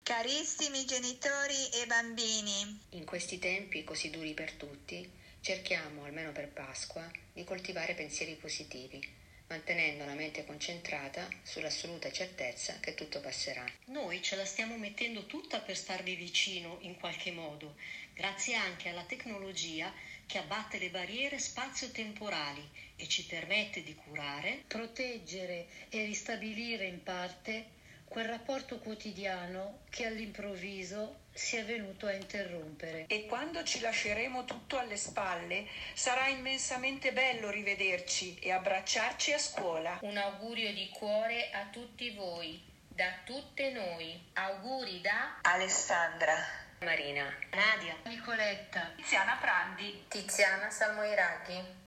Carissimi genitori e bambini, in questi tempi così duri per tutti, cerchiamo, almeno per Pasqua, di coltivare pensieri positivi, mantenendo la mente concentrata sull'assoluta certezza che tutto passerà. Noi ce la stiamo mettendo tutta per starvi vicino in qualche modo, grazie anche alla tecnologia che abbatte le barriere spazio-temporali e ci permette di curare, proteggere e ristabilire in parte quel rapporto quotidiano che all'improvviso si è venuto a interrompere. E quando ci lasceremo tutto alle spalle, sarà immensamente bello rivederci e abbracciarci a scuola. Un augurio di cuore a tutti voi, da tutte noi. Auguri da Alessandra, Marina, Nadia, Nicoletta, Tiziana Prandi, Tiziana Salmoiraghi.